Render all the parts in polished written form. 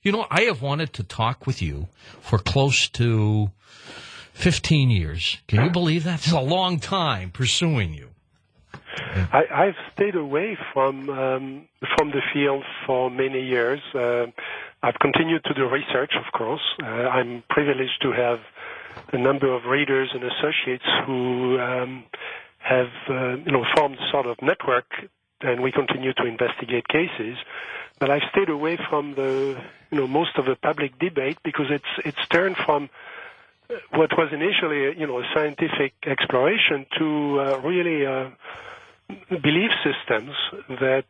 You know, I have wanted to talk with you for close to 15 years. Can you believe that? It's a long time pursuing you. I've stayed away from the field for many years. I've continued to do research, of course. I'm privileged to have a number of readers and associates who have formed a sort of network, and we continue to investigate cases. But I've stayed away from the most of the public debate because it's turned from what was initially a scientific exploration to really belief systems that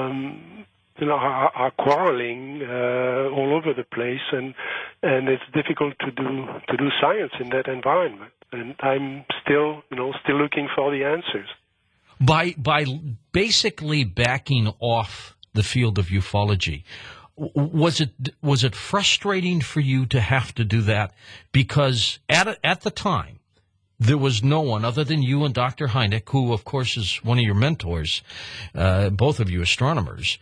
are quarreling all over the place, and it's difficult to do science in that environment. And I'm still looking for the answers. By basically backing off the field of ufology, was it frustrating for you to have to do that? Because at the time, there was no one other than you and Dr. Hynek, who, of course, is one of your mentors, both of you astronomers.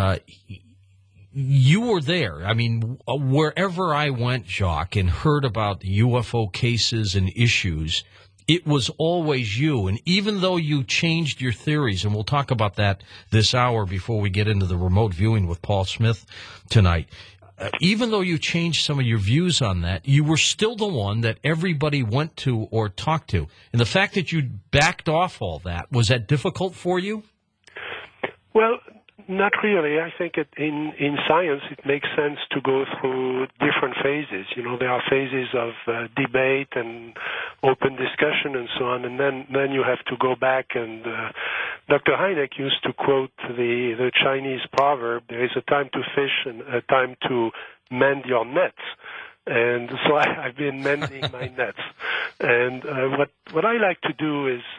You were there. I mean, wherever I went, Jacques, and heard about UFO cases and issues, it was always you. And even though you changed your theories, and we'll talk about that this hour before we get into the remote viewing with Paul Smith tonight, even though you changed some of your views on that, you were still the one that everybody went to or talked to. And the fact that you backed off all that, was that difficult for you? Well, not really. I think in science it makes sense to go through different phases. There are phases of debate and open discussion and so on, and then you have to go back. And Dr. Hynek used to quote the Chinese proverb, "There is a time to fish and a time to mend your nets." And so I've been mending my nets. And what I like to do is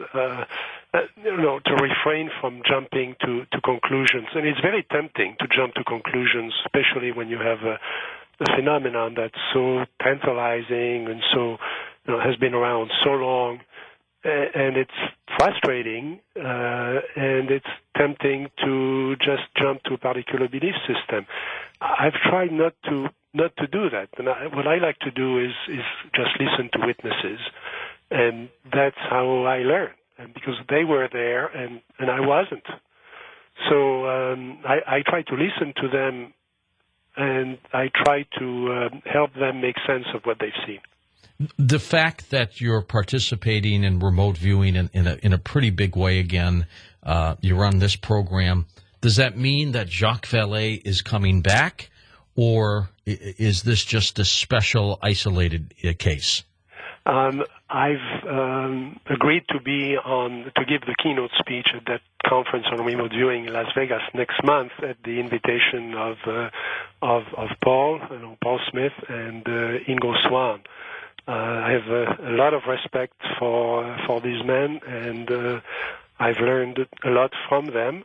to refrain from jumping to conclusions. And it's very tempting to jump to conclusions, especially when you have a phenomenon that's so tantalizing and so has been around so long. And it's frustrating, and it's tempting to just jump to a particular belief system. I've tried not to do that. And what I like to do is just listen to witnesses, and that's how I learn. And because they were there and I wasn't. So I try to listen to them, and I try to help them make sense of what they've seen. The fact that you're participating in remote viewing in a pretty big way again, you're on this program, does that mean that Jacques Vallée is coming back, or is this just a special, isolated case? I've agreed to give the keynote speech at that conference on remote viewing in Las Vegas next month at the invitation of Paul Smith and Ingo Swann. I have a lot of respect for these men, and I've learned a lot from them.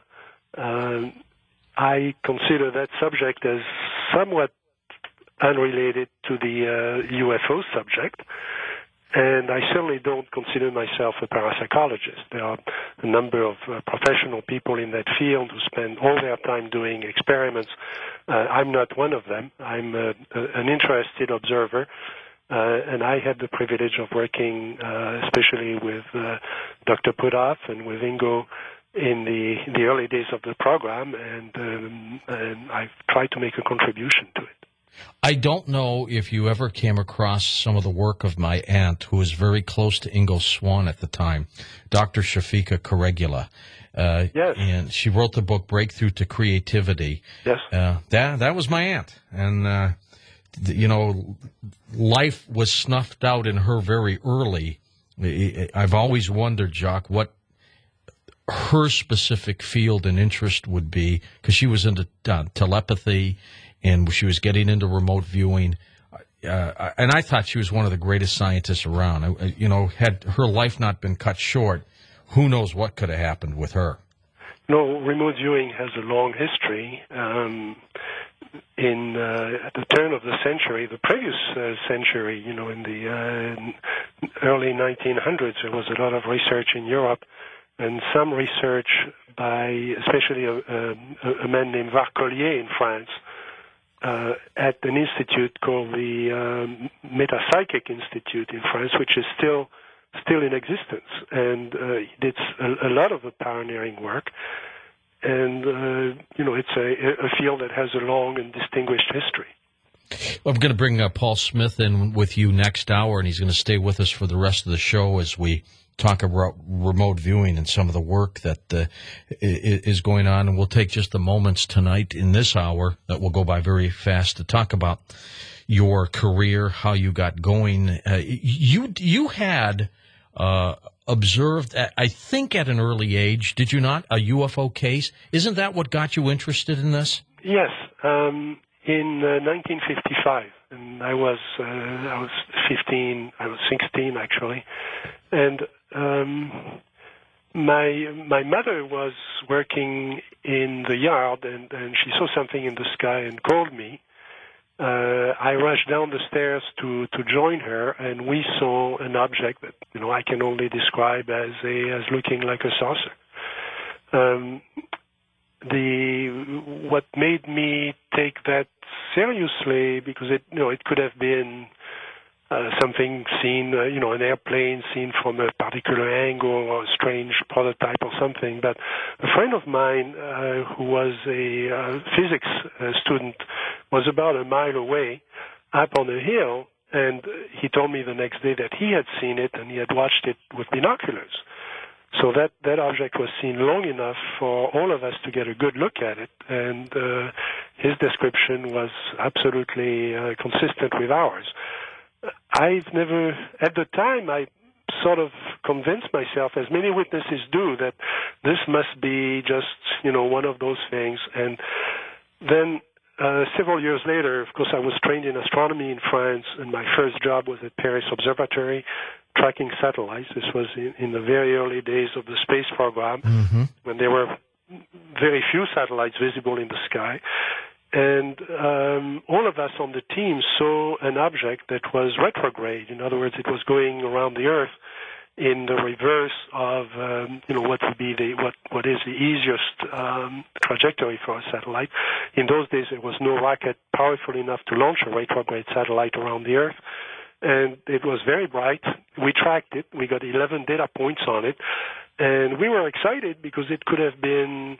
I consider that subject as somewhat unrelated to the UFO subject, and I certainly don't consider myself a parapsychologist. There are a number of professional people in that field who spend all their time doing experiments. I'm not one of them. I'm an interested observer. And I had the privilege of working especially with Dr. Puthoff and with Ingo in the early days of the program, and I've tried to make a contribution to it. I don't know if you ever came across some of the work of my aunt, who was very close to Ingo Swann at the time, Dr. Shafika Caregula. Yes. And she wrote the book Breakthrough to Creativity. Yes. That was my aunt. And life was snuffed out in her very early. I've always wondered, Jacques, what her specific field and interest would be, because she was into telepathy and she was getting into remote viewing. And I thought she was one of the greatest scientists around. Had her life not been cut short, who knows what could have happened with her. No, remote viewing has a long history. At the turn of the century, the previous century, in the early 1900s, there was a lot of research in Europe, and some research by especially a man named Varcollier in France, at an institute called the Metapsychic Institute in France, which is still in existence, and he did a lot of the pioneering work. And it's a field that has a long and distinguished history. I'm going to bring Paul Smith in with you next hour, and he's going to stay with us for the rest of the show as we talk about remote viewing and some of the work that is going on. And we'll take just the moments tonight in this hour that will go by very fast to talk about your career, how you got going. You had observed, I think at an early age, did you not, a UFO case? Isn't that what got you interested in this? Yes. In 1955, and I was 15. I was 16 actually, and my mother was working in the yard, and she saw something in the sky and called me. I rushed down the stairs to join her, and we saw an object that I can only describe as looking like a saucer. What made me take that seriously, because it could have been something seen, an airplane seen from a particular angle or a strange prototype or something. But a friend of mine who was a physics student was about a mile away up on a hill, and he told me the next day that he had seen it and he had watched it with binoculars. So that object was seen long enough for all of us to get a good look at it, and his description was absolutely consistent with ours. I've never, at the time, I sort of convinced myself, as many witnesses do, that this must be just, one of those things. And then several years later, of course, I was trained in astronomy in France, and my first job was at Paris Observatory, tracking satellites. This was in the very early days of the space program, when there were very few satellites visible in the sky. And all of us on the team saw an object that was retrograde. In other words, it was going around the Earth in the reverse of what would be what is the easiest trajectory for a satellite. In those days, there was no rocket powerful enough to launch a retrograde satellite around the Earth, and it was very bright. We tracked it. We got 11 data points on it, and we were excited because it could have been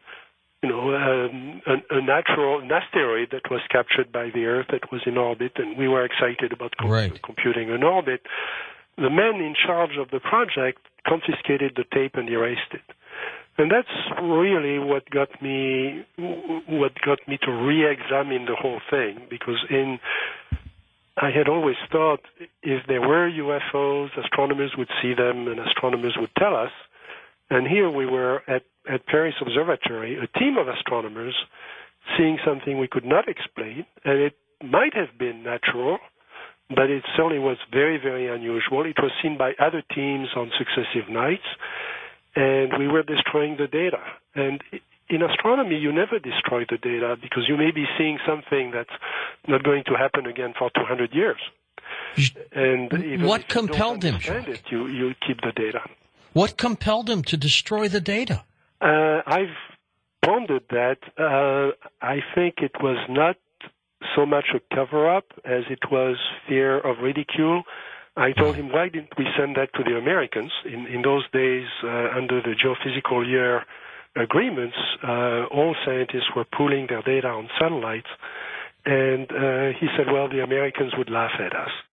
an asteroid that was captured by the Earth that was in orbit, and we were excited about computing an orbit. The man in charge of the project confiscated the tape and erased it. And that's really what got me to re-examine the whole thing, because I had always thought if there were UFOs, astronomers would see them and astronomers would tell us. And here we were at Paris Observatory, a team of astronomers seeing something we could not explain, and it might have been natural, but it certainly was very, very unusual. It was seen by other teams on successive nights, and we were destroying the data. And in astronomy, you never destroy the data because you may be seeing something that's not going to happen again for 200 years. And what compelled him? You keep the data. What compelled him to destroy the data? I've pondered that. I think it was not so much a cover-up as it was fear of ridicule. I told him, why didn't we send that to the Americans? In those days, under the geophysical year agreements, all scientists were pooling their data on satellites. And he said, well, the Americans would laugh at us.